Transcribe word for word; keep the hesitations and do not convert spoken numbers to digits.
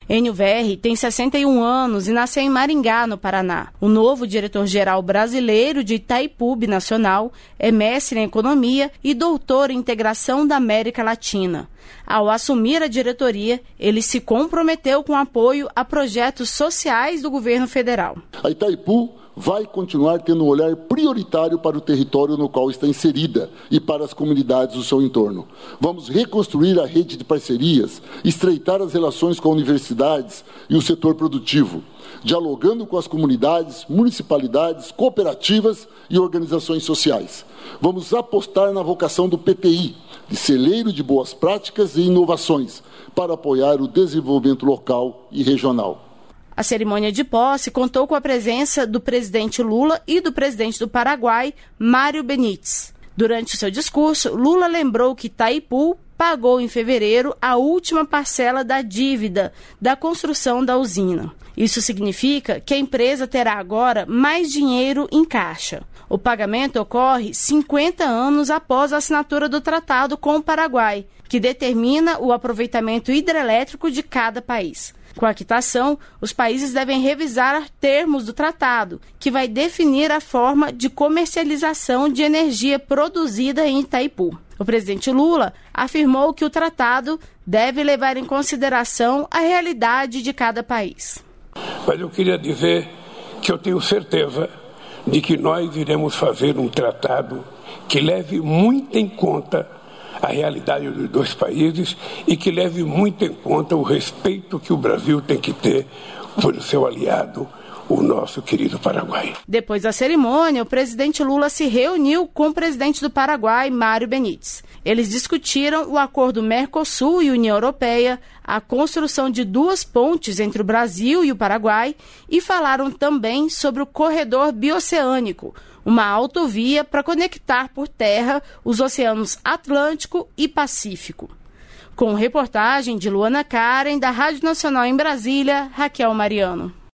Enio Verri tem sessenta e um anos e nasceu em Maringá, no Paraná. O novo diretor-geral brasileiro de Itaipu Binacional é mestre em economia e doutor em integração da América Latina. Ao assumir a diretoria, ele se comprometeu com apoio a projetos sociais do governo federal. A Itaipu vai continuar tendo um olhar prioritário para o território no qual está inserida e para as comunidades do seu entorno. Vamos reconstruir a rede de parcerias, estreitar as relações com universidades e o setor produtivo, dialogando com as comunidades, municipalidades, cooperativas e organizações sociais. Vamos apostar na vocação do P T I, de celeiro de boas práticas e inovações, para apoiar o desenvolvimento local e regional. A cerimônia de posse contou com a presença do presidente Lula e do presidente do Paraguai, Mário Benítez. Durante o seu discurso, Lula lembrou que Itaipu pagou em fevereiro a última parcela da dívida da construção da usina. Isso significa que a empresa terá agora mais dinheiro em caixa. O pagamento ocorre cinquenta anos após a assinatura do tratado com o Paraguai, que determina o aproveitamento hidrelétrico de cada país. Com a quitação, os países devem revisar termos do tratado, que vai definir a forma de comercialização de energia produzida em Itaipu. O presidente Lula afirmou que o tratado deve levar em consideração a realidade de cada país. Mas eu queria dizer que eu tenho certeza de que nós iremos fazer um tratado que leve muito em conta a realidade dos dois países e que leve muito em conta o respeito que o Brasil tem que ter por seu aliado, o nosso querido Paraguai. Depois da cerimônia, o presidente Lula se reuniu com o presidente do Paraguai, Mário Benítez. Eles discutiram o acordo Mercosul e União Europeia, a construção de duas pontes entre o Brasil e o Paraguai e falaram também sobre o corredor bioceânico, uma autovia para conectar por terra os oceanos Atlântico e Pacífico. Com reportagem de Luana Karen, da Rádio Nacional em Brasília, Raquel Mariano.